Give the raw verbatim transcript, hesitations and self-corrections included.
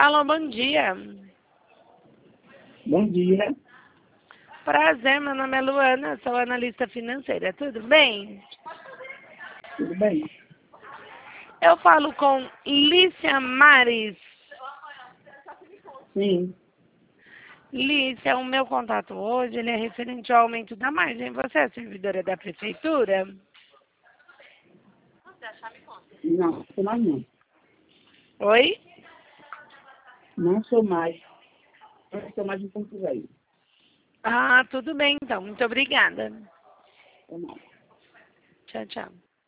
Alô, bom dia. Bom dia. Prazer, meu nome é Luana, sou analista financeira. Tudo bem? Tudo bem? Eu falo com Lícia Mares. Sim. Lícia, o meu contato hoje ele é referente ao aumento da margem. Você é servidora da prefeitura? Não, sou mais não. Oi? Não sou mais. Eu sou mais em Porto Velho. Ah, tudo bem então. Muito obrigada. Sou mais. Tchau, tchau.